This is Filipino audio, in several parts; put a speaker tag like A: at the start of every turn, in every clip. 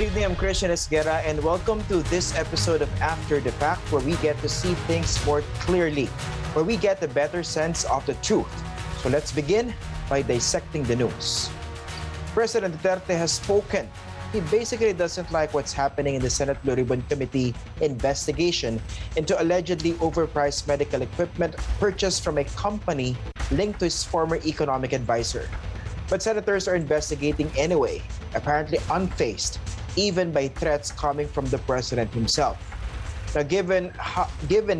A: Good evening, I'm Christian Esguerra, and welcome to this episode of After the Fact, where we get to see things more clearly, where we get a better sense of the truth. So let's begin by dissecting the news. President Duterte has spoken. He basically doesn't like what's happening in the Senate Blue Ribbon Committee investigation into allegedly overpriced medical equipment purchased from a company linked to his former economic advisor. But senators are investigating anyway, apparently unfazed, even by threats coming from the president himself. Now, given how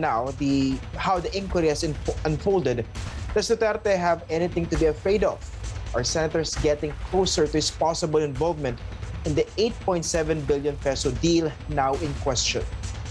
A: the inquiry has unfolded, does Duterte have anything to be afraid of? Are senators getting closer to his possible involvement in the 8.7 billion peso deal now in question?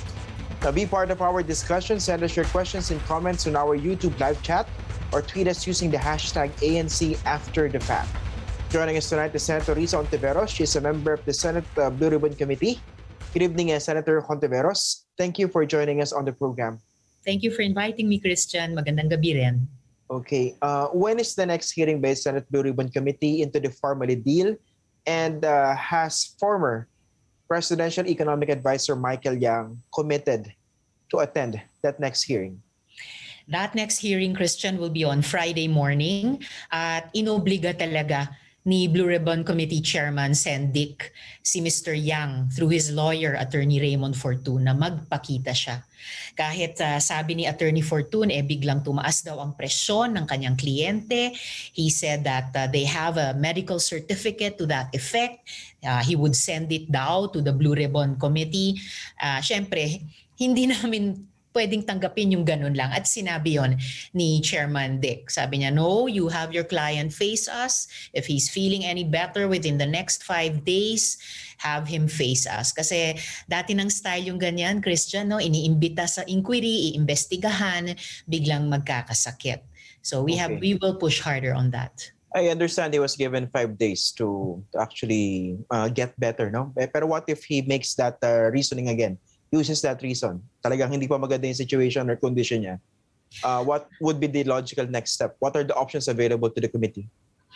A: Now, be part of our discussion. Send us your questions and comments on our YouTube live chat or tweet us using the hashtag #ANCAfterTheFact. Joining us tonight is Senator Risa Hontiveros. She's a member of the Senate Blue Ribbon Committee. Good evening, Senator Hontiveros. Thank you for joining us on the program.
B: Thank you for inviting me, Christian. Magandang gabi rin.
A: Okay. When is the next hearing by Senate Blue Ribbon Committee into the Farmally deal? And has former Presidential Economic Advisor Michael Yang committed to attend that next hearing?
B: That next hearing, Christian, will be on Friday morning at inobliga talaga ni Blue Ribbon Committee Chairman Sen. Dick si Mr. Yang through his lawyer, Attorney Raymond Fortun, na magpakita siya. Kahit sabi ni Attorney Fortun, biglang tumaas daw ang presyon ng kanyang kliyente. He said that they have a medical certificate to that effect. He would send it daw to the Blue Ribbon Committee. Siyempre, hindi namin pwedeng tanggapin yung ganun lang. At sinabi yon ni Chairman Dick. Sabi niya, no, you have your client face us. If he's feeling any better within the next 5 days, have him face us. Kasi dati ng style yung ganyan, Christian, no? Iniimbita sa inquiry, iimbestigahan, biglang magkakasakit. So we will push harder on that.
A: I understand he was given 5 days to actually get better, no? Pero what if he makes that reasoning again? Uses that reason, talagang hindi pa maganda yung situation or condition niya, what would be the logical next step? What are the options available to the committee?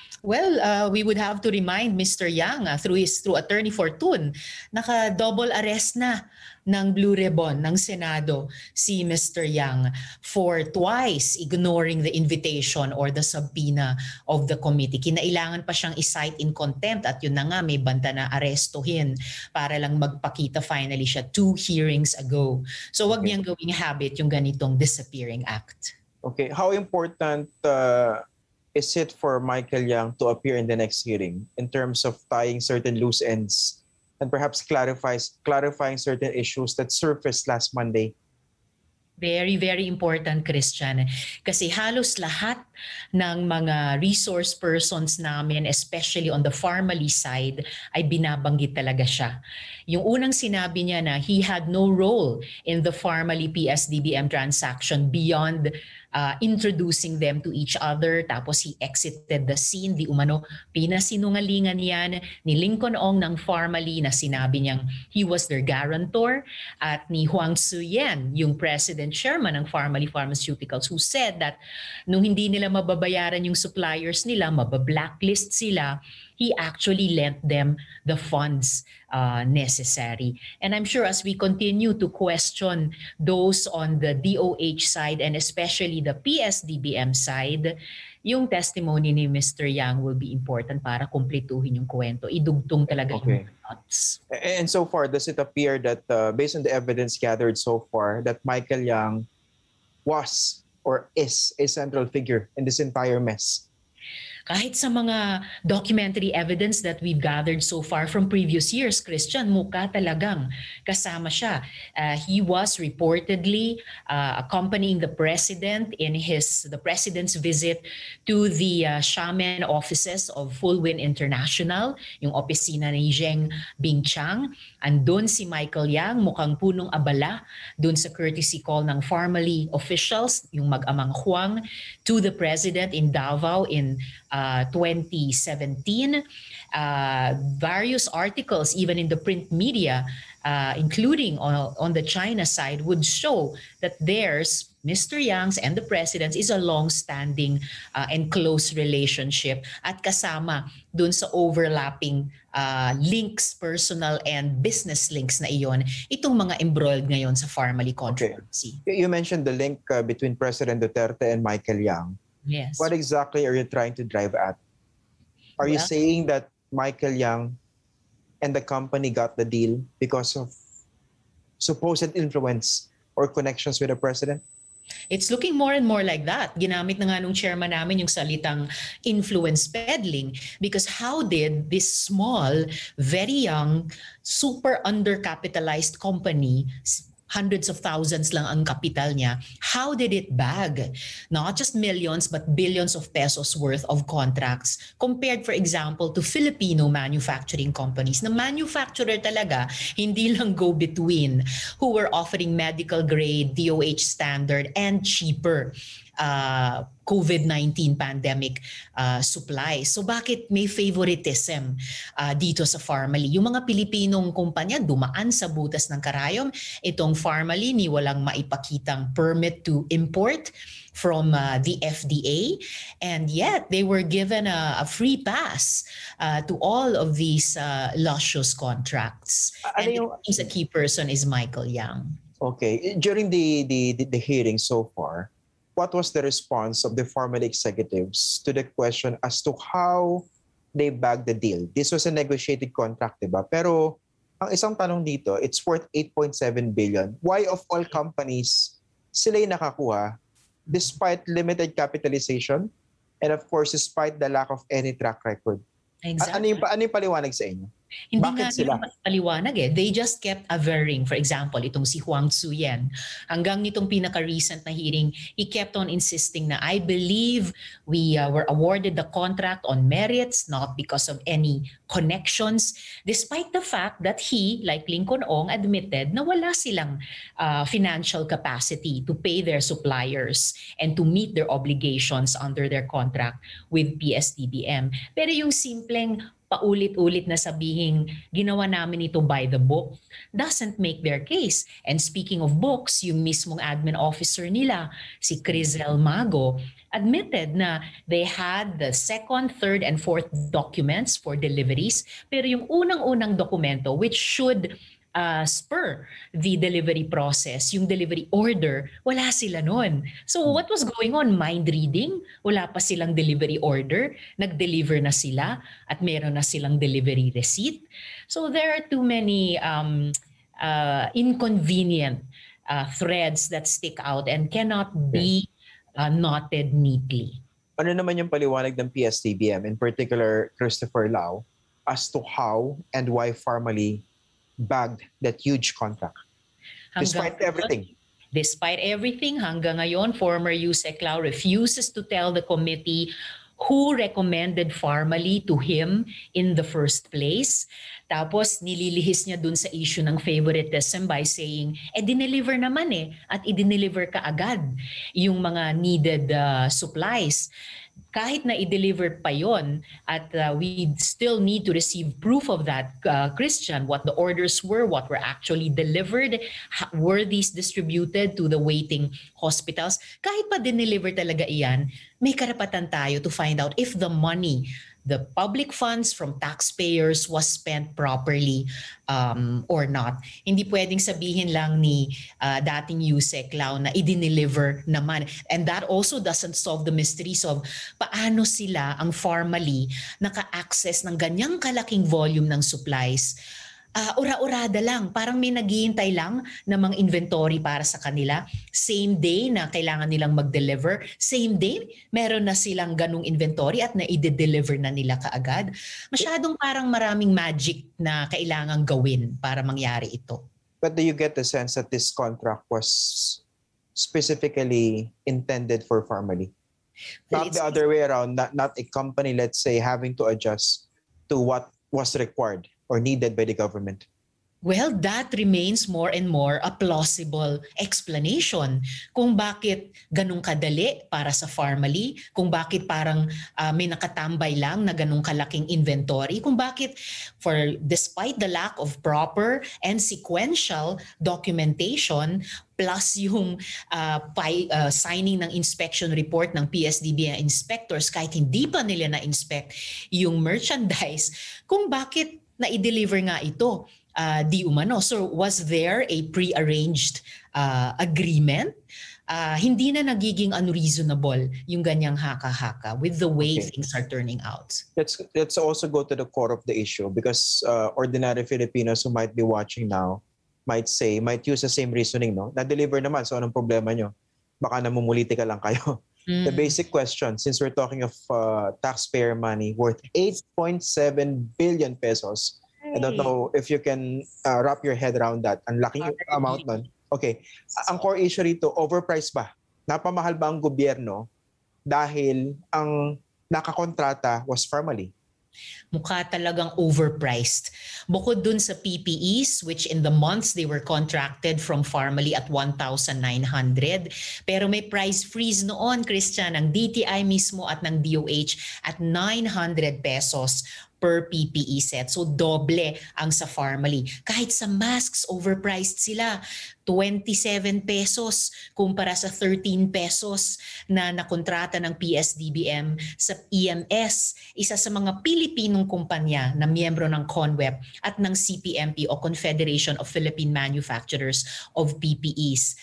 B: Well, we would have to remind Mr. Yang through Attorney Fortun, naka-double arrest na ng Blue Ribbon ng Senado si Mr. Yang for twice ignoring the invitation or the subpoena of the committee. Kinailangan pa siyang i-cite in contempt at yun na nga may banta na arestuhin para lang magpakita finally siya 2 hearings ago. So wag niyang gawing habit yung ganitong disappearing act. Okay,
A: how important is it for Michael Yang to appear in the next hearing in terms of tying certain loose ends and perhaps clarifying certain issues that surfaced last Monday?
B: Very, very important, Christian. Kasi halos lahat ng mga resource persons namin, especially on the Farmally side, ay binabanggit talaga siya. Yung unang sinabi niya na he had no role in the Farmally PSDBM transaction beyond introducing them to each other. Tapos he exited the scene. Di umano, pinasinungalingan yan ni Lincoln Ong ng Farmally na sinabi niyang he was their guarantor, at ni Huang Tzu-Yen, yung president chairman ng Farmally Pharmaceuticals, who said that nung hindi nila mababayaran yung suppliers nila, mabablacklist sila, he actually lent them the funds necessary. And I'm sure as we continue to question those on the DOH side and especially the PSDBM side, yung testimony ni Mr. Yang will be important para kumpletuhin yung kwento. Idugtong talaga yung dots.
A: And so far, does it appear that based on the evidence gathered so far, that Michael Yang was or is a central figure in this entire mess?
B: Kahit sa mga documentary evidence that we've gathered so far from previous years, Christian, mukha talagang kasama siya. He was reportedly accompanying the president in the president's visit to the Xiamen offices of Full Wind International, yung opisina ni Zheng Bingchang. Andun si Michael Yang, mukhang punong abala dun sa courtesy call ng Farmally officials, yung mag-amang Huang, to the president in Davao in 2017. Various articles, even in the print media, including on the China side, would show that theirs, Mr. Yang's and the President's, is a long-standing and close relationship at kasama dun sa overlapping links, personal and business links na iyon, itong mga embroiled ngayon sa Pharmally controversy.
A: Okay. You mentioned the link between President Duterte and Michael Yang.
B: Yes.
A: What exactly are you trying to drive at? Are you saying that Michael Yang and the company got the deal because of supposed influence or connections with the president?
B: It's looking more and more like that. Ginamit na nga nung chairman namin yung salitang influence peddling, because how did this small, very young, super undercapitalized company, hundreds of thousands lang ang kapital niya, how did it bag not just millions but billions of pesos worth of contracts compared, for example, to Filipino manufacturing companies na manufacturer talaga, hindi lang go-between, who were offering medical grade, DOH standard, and cheaper COVID-19 pandemic supply. So bakit may favoritism dito sa Pharmally? Yung mga Pilipinong kumpanya dumaan sa butas ng karayom. Itong Pharmally ni walang maipakitang permit to import from the FDA, and yet they were given a free pass to all of these luscious contracts. And it seems a key person is Michael Yang.
A: Okay. During the hearing so far, what was the response of the Pharmally executives to the question as to how they bagged the deal? This was a negotiated contract, diba? Pero ang isang tanong dito, it's worth 8.7 billion. Why of all companies sila yung nakakuha despite limited capitalization and of course despite the lack of any track record?
B: Exactly.
A: Ano yung paliwanag sa inyo?
B: Hindi
A: Bakit
B: nga
A: sila?
B: nila paliwanag eh. They just kept averring. For example, itong si Huang Tzuyen. Hanggang nitong pinaka-recent na hearing, he kept on insisting na, I believe we were awarded the contract on merits, not because of any connections, despite the fact that he, like Lincoln Ong, admitted na wala silang financial capacity to pay their suppliers and to meet their obligations under their contract with PSDBM. Pero yung simpleng paulit-ulit na sabihing ginawa namin ito by the book doesn't make their case. And speaking of books, yung mismong admin officer nila, si Crizel Mago, admitted na they had the second, third, and fourth documents for deliveries, pero yung unang-unang dokumento which should spur the delivery process, yung delivery order, wala sila nun. So what was going on? Mind reading? Wala pa silang delivery order, nag-deliver na sila at meron na silang delivery receipt. So there are too many inconvenient threads that stick out and cannot be knotted neatly.
A: Ano naman yung paliwanag ng PSDBM, in particular Christopher Lau, as to how and why Pharmally bagged that huge contract despite everything?
B: Despite everything, hanggang ngayon, former Yusek Lau refuses to tell the committee who recommended Pharmally to him in the first place. Tapos nililihis niya dun sa issue ng favoritism by saying, dineliver naman at i-deliver ka agad yung mga needed supplies. Kahit na i-deliver pa yon at we still need to receive proof of that, Christian, what the orders were, what were actually delivered, were these distributed to the waiting hospitals. Kahit pa dineliver talaga iyan, may karapatan tayo to find out if the money, the public funds from taxpayers was spent properly or not. Hindi pwedeng sabihin lang ni dating Yusek Lau na i-deliver naman. And that also doesn't solve the mysteries of paano sila ang Pharmally naka-access ng ganyang kalaking volume ng supplies. Ura-urada lang. Parang may naghihintay lang na mga inventory para sa kanila. Same day na kailangan nilang mag-deliver. Same day, meron na silang ganung inventory at na-i-deliver na nila kaagad. Masyadong parang maraming magic na kailangang gawin para mangyari ito.
A: But do you get the sense that this contract was specifically intended for Pharmally? Not the other way around, not a company, let's say, having to adjust to what was required or needed by the government?
B: Well, that remains more and more a plausible explanation kung bakit ganun kadali para sa Pharmally, kung bakit parang may nakatambay lang na ganun kalaking inventory, kung bakit despite the lack of proper and sequential documentation plus yung signing ng inspection report ng PSDB inspectors kahit hindi pa nila na-inspect yung merchandise, kung bakit na-i-deliver nga ito di umano. So was there a pre-arranged agreement? Hindi na nagiging unreasonable yung ganyang haka-haka with the way things are turning out.
A: Let's also go to the core of the issue because ordinary Filipinos who might be watching now might use the same reasoning, no? Na-deliver naman, so anong problema nyo? Baka namumuliti ka lang kayo. The basic question, since we're talking of taxpayer money worth 8.7 billion pesos, I don't know if you can wrap your head around that. Ang laking amount nun. Okay. Ang core issue rito, overpriced ba? Napamahal ba ang gobyerno dahil ang nakakontrata was Pharmally?
B: Mukha talagang overpriced. Bukod dun sa PPEs, which in the months they were contracted from Pharmally at 1,900. Pero may price freeze noon, Christian, ng DTI mismo at ng DOH at 900 pesos per PPE set. So doble ang sa Pharmally. Kahit sa masks, overpriced sila. 27 pesos kumpara sa 13 pesos na nakontrata ng PSDBM sa EMS, isa sa mga Pilipinong kumpanya na miyembro ng CONWEP at ng CPMP o Confederation of Philippine Manufacturers of PPEs.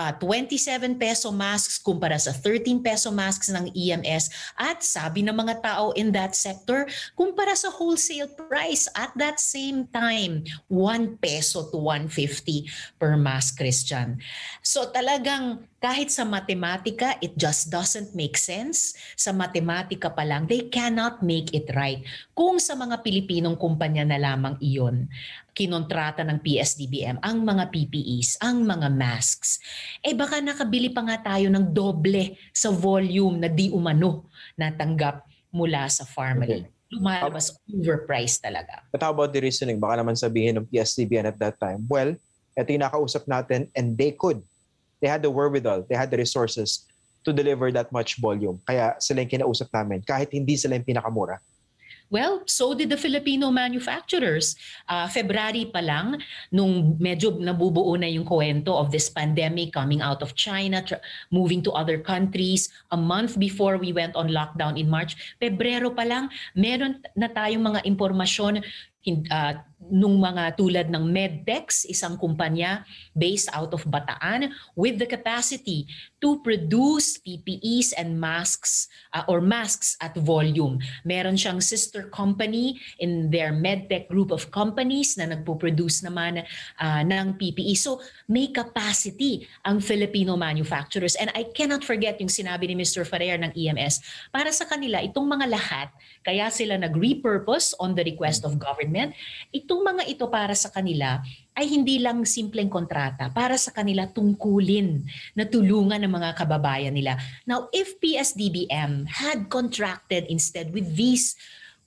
B: 27 peso masks kumpara sa 13 peso masks ng EMS at sabi ng mga tao in that sector, kumpara sa wholesale price at that same time, 1 peso to 150 per mask, Christian. So talagang kahit sa matematika, it just doesn't make sense. Sa matematika pa lang, they cannot make it right. Kung sa mga Pilipinong kumpanya na lamang iyon, kinontrata ng PSDBM ang mga PPEs, ang mga masks, baka nakabili pa nga tayo ng doble sa volume na di umano natanggap mula sa Pharmally. Lumalabas overpriced talaga.
A: But how about the reasoning? Baka naman sabihin ng PSDBM at that time, well, ito yung nakausap natin and they had the wherewithal, they had the resources to deliver that much volume. Kaya sila yung kinausap namin kahit hindi sila yung pinakamura.
B: Well, so did the Filipino manufacturers. February pa lang, nung medyo nabubuo na yung kwento of this pandemic coming out of China, moving to other countries, a month before we went on lockdown in March, Pebrero pa lang, meron na tayong mga impormasyon nung mga tulad ng Medtex, isang kumpanya based out of Bataan with the capacity to produce PPEs and masks or masks at volume. Meron siyang sister company in their Medtech group of companies na nagpo-produce naman ng PPE. So may capacity ang Filipino manufacturers. And I cannot forget yung sinabi ni Mr. Ferrer ng EMS. Para sa kanila, itong mga lahat, kaya sila nag-repurpose on the request of government, itong mga ito para sa kanila ay hindi lang simpleng kontrata, para sa kanila tungkulin na tulungan ng mga kababayan nila. Now, if PSDBM had contracted instead with these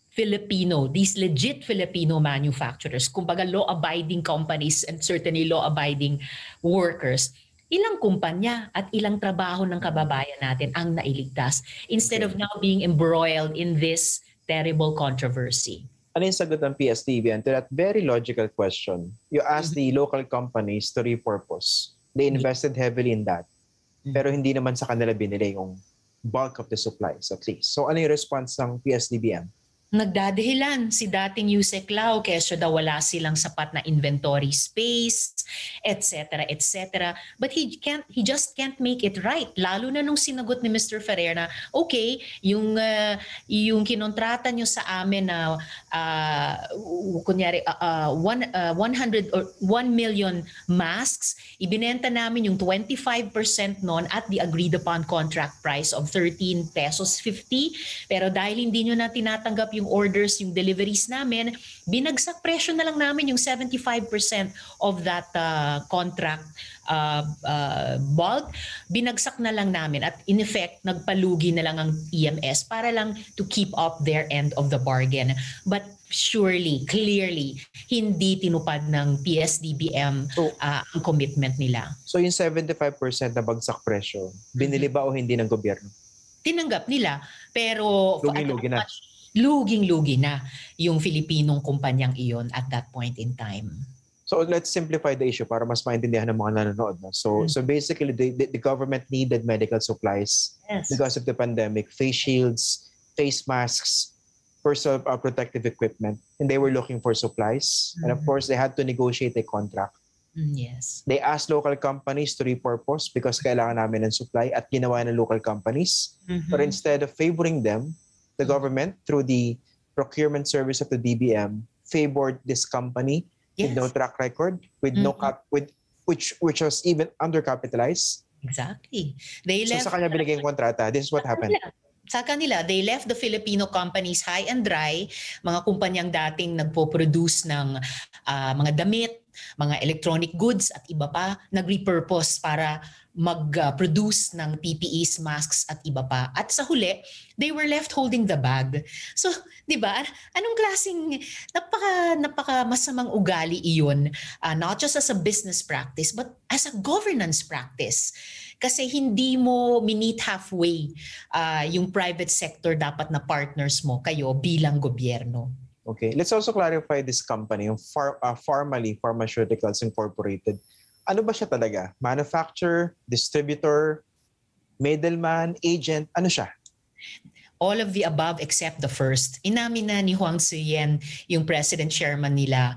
B: legit Filipino manufacturers, kumbaga law-abiding companies and certainly law-abiding workers, ilang kumpanya at ilang trabaho ng kababayan natin ang nailigtas instead of now being embroiled in this terrible controversy.
A: Ano yung sagot ng PSDBM to that very logical question? You asked the local companies to repurpose. They invested heavily in that. Pero hindi naman sa kanila binili yung bulk of the supplies at least. So ano yung response ng PSDBM?
B: Nagdadahilan si dating Yusek Lau kesyo daw wala silang sapat na inventory space, etc., etc. But he just can't make it right. Lalo na nung sinagot ni Mr. Ferrer na, okay, yung kinontrata nyo sa amin na kunyari 100 or 1 million masks, ibinenta namin yung 25% non at the agreed upon contract price of 13 pesos 50. Pero dahil hindi nyo na tinatanggap yung yung orders, yung deliveries namin, binagsak presyo na lang namin yung 75% of that contract bulk, binagsak na lang namin at in effect, nagpalugi na lang ang EMS para lang to keep up their end of the bargain. But surely, clearly, hindi tinupad ng PSDBM ang commitment nila.
A: So yung 75% na bagsak presyo, binili ba o hindi ng gobyerno?
B: Tinanggap nila, pero
A: Luging-lugi na.
B: Luging-lugi na yung Filipinong kumpanyang iyon at that point in time.
A: So let's simplify the issue para mas maintindihan ng mga nanonood. No? So basically, the government needed medical supplies because of the pandemic, face shields, face masks, personal protective equipment, and they were looking for supplies. And of course, they had to negotiate a contract.
B: Yes.
A: They asked local companies to repurpose because kailangan namin ng supply at ginawa ng local companies. But instead of favoring them, the government, through the procurement service of the DBM, favored this company with no track record, with no which was even undercapitalized.
B: Exactly.
A: So sa kanya binigay yung kontrata. This is what happened.
B: Sa kanila, they left the Filipino companies high and dry, mga kumpanyang dating nagpo-produce ng mga damit, mga electronic goods at iba pa, nag-repurpose para mag-produce ng PPEs, masks at iba pa. At sa huli, they were left holding the bag. So, di ba, anong klaseng napaka masamang ugali iyon, not just as a business practice, but as a governance practice. Kasi hindi mo minit halfway yung private sector dapat na partners mo kayo bilang gobyerno.
A: Okay. Let's also clarify this company, yung Pharmally Pharmaceuticals Incorporated. Ano ba siya talaga? Manufacturer, distributor, middleman, agent? Ano siya?
B: All of the above except the first. Inamin na ni Huang Zuyen, yung president chairman nila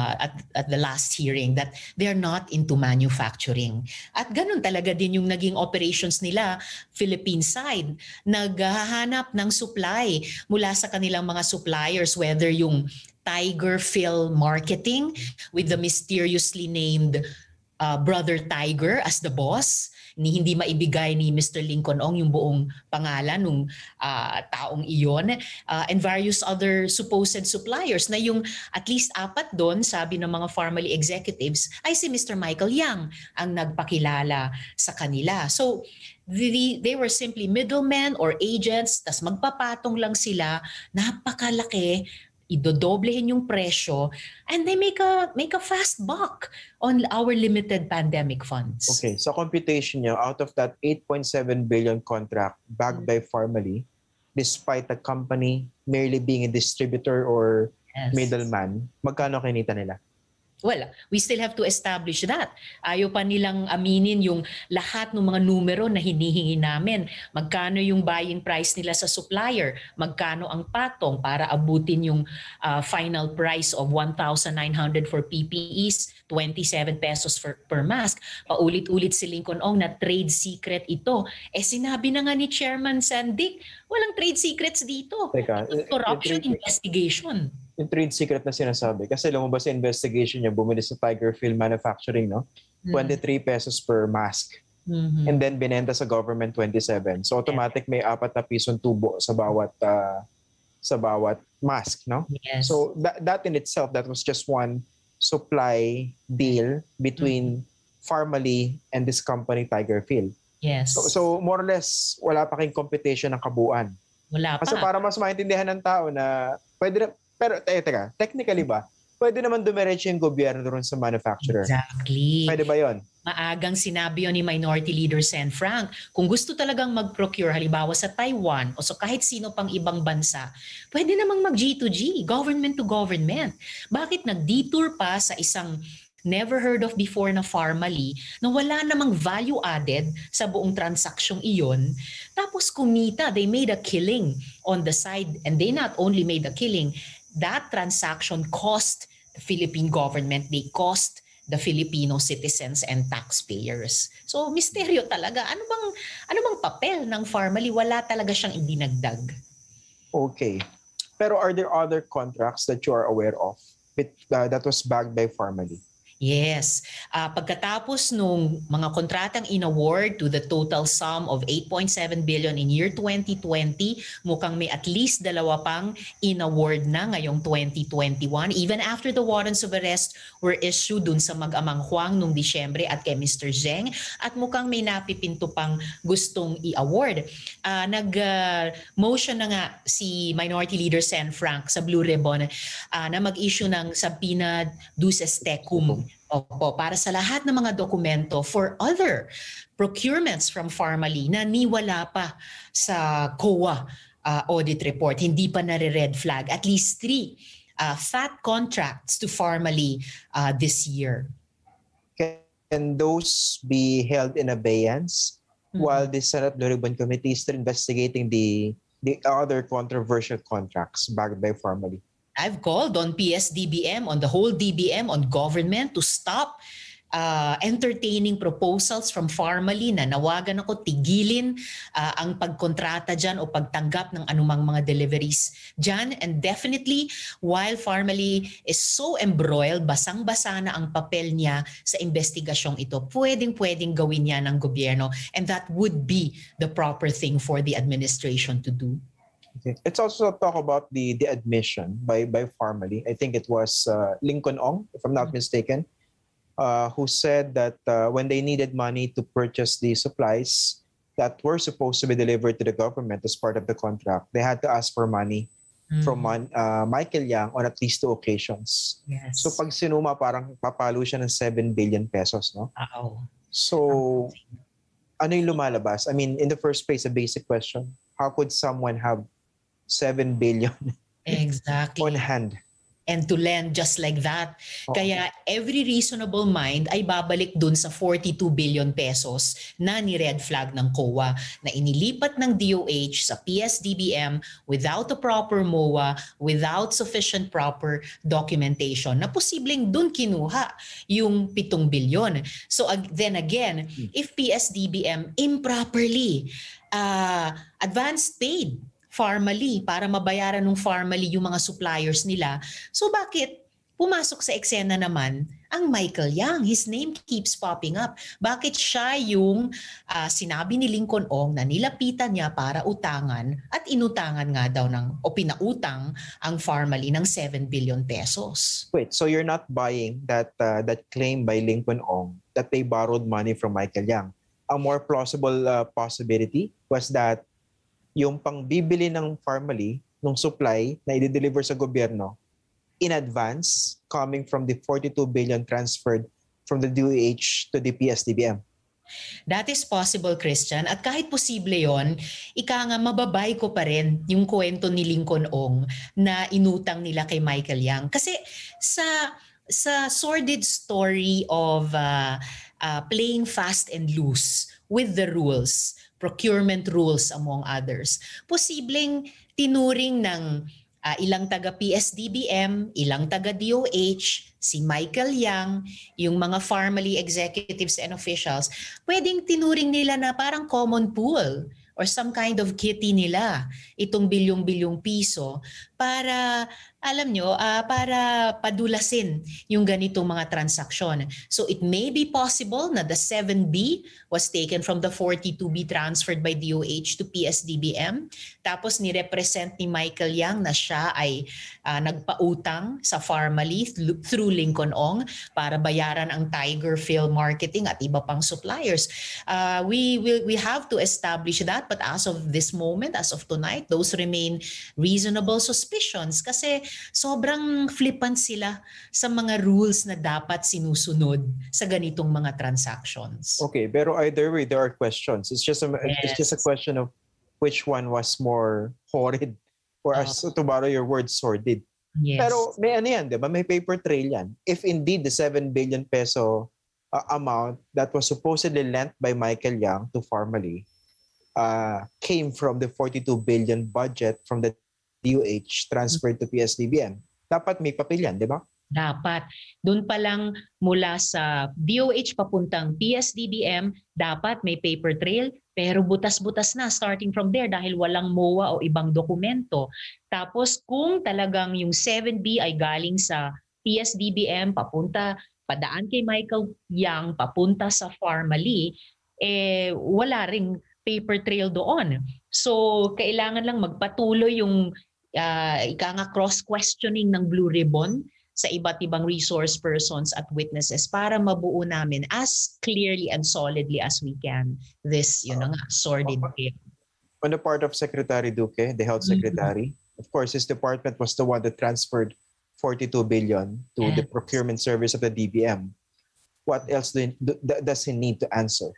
B: at the last hearing, that they're not into manufacturing. At ganun talaga din yung naging operations nila, Philippine side. Naghahanap ng supply mula sa kanilang mga suppliers, whether yung Tiger Phil Marketing with the mysteriously named Brother Tiger as the boss, hindi maibigay ni Mr. Lincoln Ong yung buong pangalan ng taong iyon, and various other supposed suppliers na yung at least 4 doon, sabi ng mga Pharmally executives, ay si Mr. Michael Yang ang nagpakilala sa kanila. So they were simply middlemen or agents, tas magpapatong lang sila, napakalaki, idodoblehin yung presyo, and they make a fast buck on our limited pandemic funds.
A: Okay, so computation niya, out of that 8.7 billion contract backed by Pharmally, despite the company merely being a distributor or middleman, magkano kinita nila?
B: Well, we still have to establish that. Ayaw pa nilang aminin yung lahat ng mga numero na hinihingi namin. Magkano yung buying price nila sa supplier? Magkano ang patong para abutin yung final price of 1,900 for PPEs, 27 pesos per mask? Paulit-ulit si Lincoln Ong na trade secret ito. Sinabi na nga ni Chairman Sandic, walang trade secrets dito.
A: Teka,
B: corruption investigation.
A: Yung trade secret na sinasabi, kasi lumabas sa investigation niya, bumili sa Tiger Phil Manufacturing, no? 23 pesos per mask. And then binenta sa government 27. So automatic may 4 na pisong tubo sa bawat mask, no?
B: Yes.
A: So that in itself, that was just one supply deal between Pharmally and this company Tiger Phil.
B: Yes.
A: So more or less, wala pa kayong competition ng kabuuan.
B: Wala pa.
A: Kasi para mas maintindihan ng tao na pwede na, pero teka, technically ba, pwede naman dumiretso yung gobyerno doon sa manufacturer?
B: Exactly.
A: Pwede ba yon?
B: Maagang sinabi yun ni Minority Leader Sen Frank, kung gusto talagang mag-procure halimbawa sa Taiwan o so kahit sino pang ibang bansa, pwede namang mag-G2G, government to government. Bakit nag-detour pa sa isang never heard of before na Pharmally na wala namang value added sa buong transaksyong iyon? Tapos kumita, they made a killing on the side, and they not only made a killing, that transaction cost the Philippine government, they cost the Filipino citizens and taxpayers. So misteryo talaga. Ano bang papel ng Pharmally? Wala talaga siyang idinagdag.
A: Okay. Pero are there other contracts that you are aware of that was backed by Pharmally?
B: Yes. Pagkatapos nung mga kontratang in-award to the total sum of 8.7 billion in year 2020, mukhang may at least dalawa pang in-award na ngayong 2021. Even after the warrants of arrest were issued dun sa mag-amang Huang nung Disyembre at kay Mr. Zheng, at mukhang may napipinto pang gustong i-award. Nag-motion na nga si Minority Leader Sen Frank sa Blue Ribbon na mag-issue ng subpoena duces tecum. Opo, para sa lahat ng mga dokumento for other procurements from Pharmaly na niwala pa sa COA audit report, hindi pa nare-red flag. At least 3 fat contracts to Pharmaly this year.
A: Can those be held in abeyance while the Senate Blue Ribbon Committee is still investigating the other controversial contracts backed by Pharmaly?
B: I've called on PSDBM, on the whole DBM, on government to stop entertaining proposals from Pharmaly na nawagan ako tigilin ang pagkontrata dyan o pagtanggap ng anumang mga deliveries dyan. And definitely, while Pharmaly is so embroiled, basang-basa na ang papel niya sa investigasyong ito, pwedeng gawin niya ng gobyerno, and that would be the proper thing for the administration to do.
A: Okay. Let's also talk about the admission by Pharmaly. I think it was Lincoln Ong, if I'm not mistaken, who said that when they needed money to purchase the supplies that were supposed to be delivered to the government as part of the contract, they had to ask for money from Michael Yang on at least 2 occasions.
B: Yes.
A: So pag sinuma, parang papalo siya ng 7 billion pesos, no?
B: Wow.
A: So ano yung lumalabas? I mean, in the first place, a basic question. How could someone have 7 billion
B: Exactly.
A: on hand?
B: And to lend just like that.
A: Okay.
B: Kaya every reasonable mind ay babalik dun sa 42 billion pesos na ni-red flag ng COA na inilipat ng DOH sa PSDBM without a proper MOA, without sufficient proper documentation na posibleng dun kinuha yung 7 bilyon. So then again, if PSDBM improperly advance paid Pharmaly para mabayaran ng Pharmaly yung mga suppliers nila. So bakit pumasok sa eksena naman ang Michael Yang? His name keeps popping up. Bakit siya yung sinabi ni Lincoln Ong na nilapitan niya para utangan at inutangan nga daw o pinautang ang Pharmaly ng 7 billion pesos?
A: Wait, so you're not buying that claim by Lincoln Ong that they borrowed money from Michael Yang? A more plausible possibility was that yung pangbibili ng Pharmaly, ng supply na i-deliver sa gobyerno in advance coming from the 42 billion transferred from the DOH to the PSDBM.
B: That is possible, Christian. At kahit posible yon, ika nga mababay ko pa rin yung kwento ni Lincoln Ong na inutang nila kay Michael Yang. Kasi sa sordid story of playing fast and loose with the rules, procurement rules among others, posibleng tinuring ng ilang taga PSDBM, ilang taga DOH, si Michael Yang, yung mga Pharmaly executives and officials, pwedeng tinuring nila na parang common pool or some kind of kitty nila itong bilyong-bilyong piso para, alam nyo, para padulasin yung ganitong mga transaksyon. So it may be possible na the 7B was taken from the 42B transferred by DOH to PSDBM. Tapos ni-represent ni Michael Yang na siya ay nagpautang sa Pharmaly through Lincoln Ong para bayaran ang Tiger Phil Marketing at iba pang suppliers. We have to establish that, but as of this moment, as of tonight, those remain reasonable suspicions kasi sobrang flippant sila sa mga rules na dapat sinusunod sa ganitong mga transactions.
A: Okay, pero either way, there are questions. It's just a question of which one was more horrid, or as to borrow your word, sordid.
B: Yes.
A: Pero may ano yan, di ba? May paper trail yan. If indeed the 7 billion peso amount that was supposedly lent by Michael Yang to Pharmaly came from the 42 billion budget from the DOH transferred to PSDBM, dapat may papel yan, di ba?
B: Dapat. Doon pa lang mula sa DOH papuntang PSDBM, dapat may paper trail, pero butas-butas na starting from there dahil walang MOA o ibang dokumento. Tapos kung talagang yung 7B ay galing sa PSDBM papunta padaan kay Michael Yang papunta sa Pharmaly, wala ring paper trail doon. So kailangan lang magpatuloy yung cross-questioning ng Blue Ribbon sa iba't ibang resource persons at witnesses para mabuo namin as clearly and solidly as we can this sordid case.
A: On the part of Secretary Duque, the health secretary, of course, his department was the one that transferred 42 billion to the procurement service of the DBM. What else does he need to answer?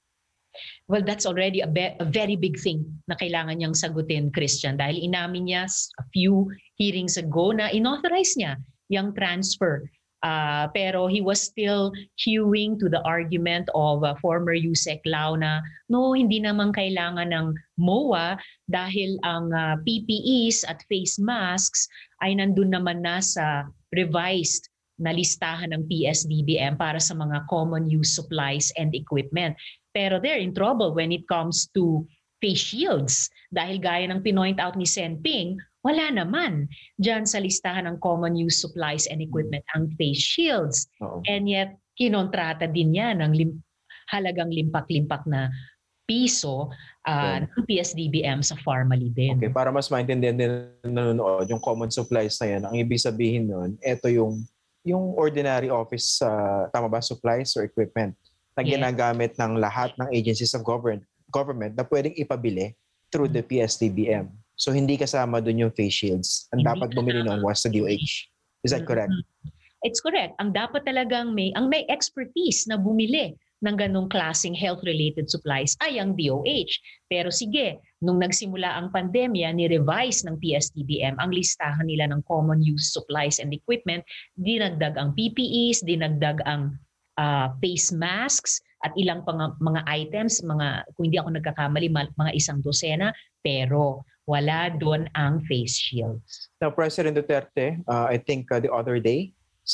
B: Well, that's already a very big thing na kailangan niyang sagutin, Christian, dahil inamin niya a few hearings ago na inauthorize niya yung transfer. Pero he was still hewing to the argument of former Yusek Lau na no, hindi naman kailangan ng MOA dahil ang PPEs at face masks ay nandun naman na sa revised na listahan ng PSDBM para sa mga common use supplies and equipment. Pero they're in trouble when it comes to face shields dahil gaya ng pinoint out ni Sen Ping, wala naman dyan sa listahan ng common use supplies and equipment ang face shields. And yet, kinontrata din niya ng halagang limpak-limpak na piso ng PSDBM sa Pharmaly din.
A: Okay, para mas maintindihan din nanonood, yung common supplies na yan, ang ibig sabihin nun, ito yung ordinary office, tama ba, supplies or equipment na ginagamit ng lahat ng agencies of government na pwedeng ipabili through the PSDBM. So hindi kasama dun yung face shields. Ang dapat bumili noon was the DOH. Is that correct?
B: It's correct. Ang dapat talagang may expertise na bumili ng ganong klaseng health-related supplies ay ang DOH. Pero sige, nung nagsimula ang pandemya, ni-revise ng PSDBM ang listahan nila ng common use supplies and equipment, dinagdag ang PPEs, dinagdag ang face masks at ilang mga items, kung hindi ako nagkakamali, mga 100, pero wala doon ang face shields.
A: Now, President Duterte, I think the other day,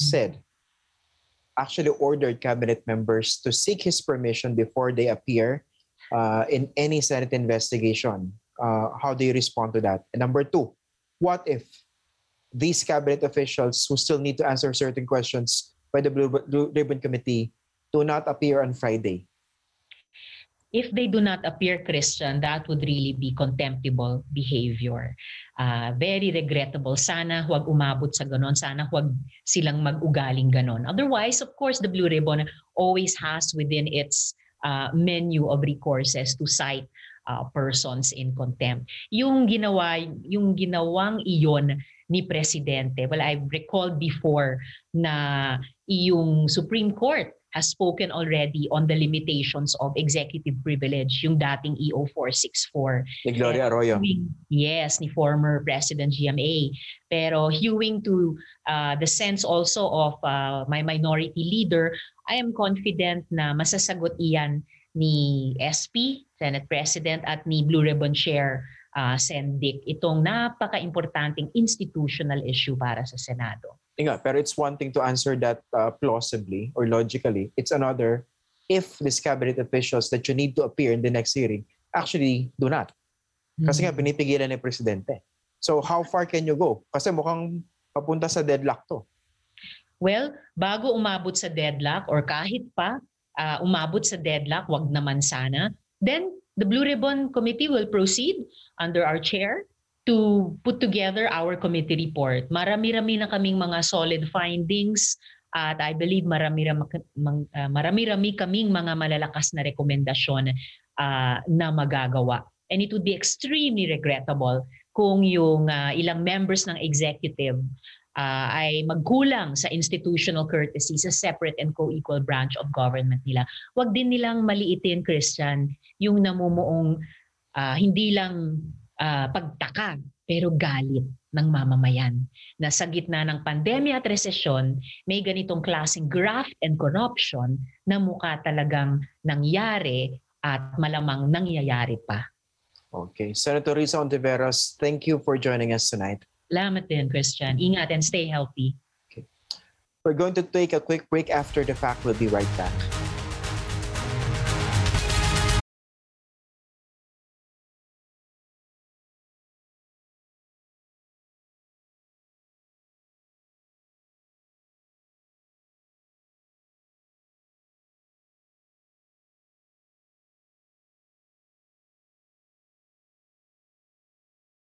A: actually ordered cabinet members to seek his permission before they appear in any Senate investigation. How do you respond to that? And number two, what if these cabinet officials who still need to answer certain questions by the Blue Ribbon Committee do not appear on Friday?
B: If they do not appear, Christian, that would really be contemptible behavior. Very regrettable. Sana huwag umabot sa ganon. Sana huwag silang mag-ugaling ganon. Otherwise, of course, the Blue Ribbon always has within its menu of recourses to cite persons in contempt. Yung ginawang iyon ni Presidente, well, I've recalled before na yung Supreme Court has spoken already on the limitations of executive privilege, yung dating EO 464.
A: Ni Gloria Arroyo.
B: Yes, ni former President GMA. Pero hewing to the sense also of my minority leader, I am confident na masasagot iyan ni SP, Senate President, at ni Blue Ribbon Chair, Sen Dick, itong napaka-importanting institutional issue para sa Senado.
A: Pero it's one thing to answer that plausibly or logically. It's another if these cabinet officials that you need to appear in the next hearing actually do not. Kasi nga pinipigilan ni Presidente. So how far can you go? Kasi mukhang papunta sa deadlock to.
B: Well, bago umabot sa deadlock or kahit pa umabot sa deadlock, wag naman sana, then the Blue Ribbon Committee will proceed under our chair to put together our committee report. Marami-rami na kaming mga solid findings at I believe marami-rami kaming mga malalakas na rekomendasyon na magagawa. And it would be extremely regrettable kung yung ilang members ng executive ay magkulang sa institutional courtesy sa separate and co-equal branch of government nila. Huwag din nilang maliitin, Christian, yung namumuong hindi lang pagtaka pero galit ng mamamayan na sa gitna ng pandemya at resesyon may ganitong klaseng graft and corruption na mukha talagang nangyari at malamang nangyayari pa.
A: Okay. Senator Risa Ontiveros, thank you for joining us tonight.
B: Salamat din, Christian. Ingat and stay healthy.
A: Okay. We're going to take a quick break. After the fact, we'll be right back.